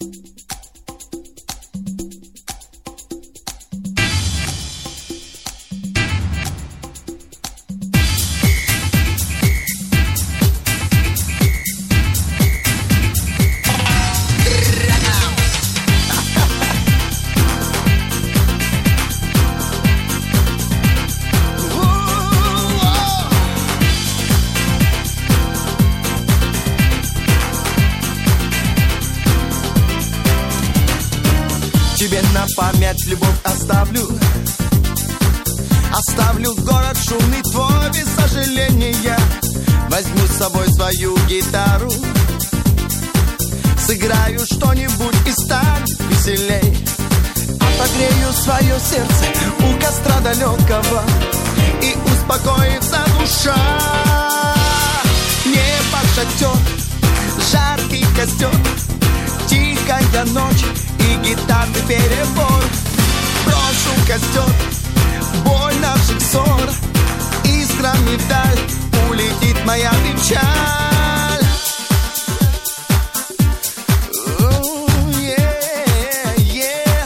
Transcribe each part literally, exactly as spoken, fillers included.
Тебе на память любовь оставлю. Оставлю город шумный твой без сожаления. Возьму с собой свою гитару. Сыграю что-нибудь и станет веселей. Отогрею свое сердце у костра далекого, и успокоится душа. Небо шатер, жаркий костер, тихая ночь и гитарный перебор. Брошу костер, боль наших ссор, искрами вдаль улетит моя печаль. Oh, yeah, yeah.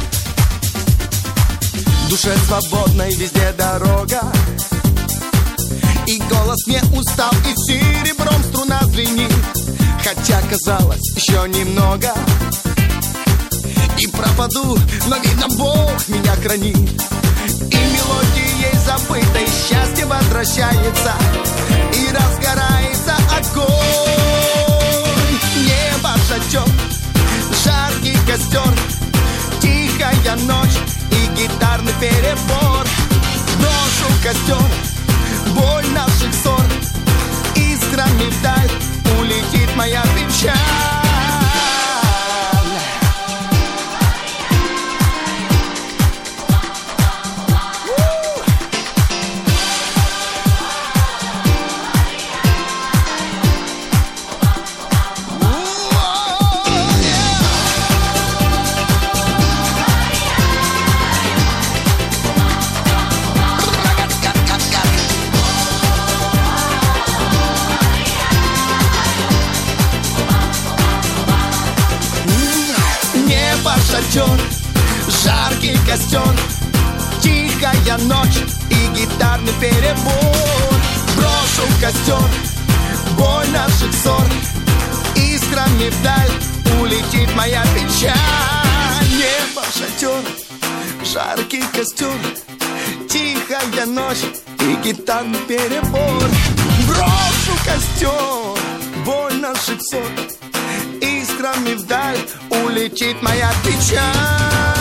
Душе свободной везде дорога, и голос не устал, и серебром струна звенит. Хотя казалось еще немного, и пропаду, но видно Бог меня хранит. И мелодией забытой счастье возвращается, и разгорается огонь. Небо шатер, жаркий костер, тихая ночь и гитарный перебор. Брошу костер, боль наших ссор, искрами вдаль улетит моя печаль. Шатер, жаркий костер, тихая ночь и гитарный перебор. Брошу костер, боль наших ссор, искрами вдаль улетит моя печаль. Небо шатер, жаркий костер, тихая ночь и гитарный перебор. Брошу костер, боль наших ссор, искрами вдаль улетит моя печаль.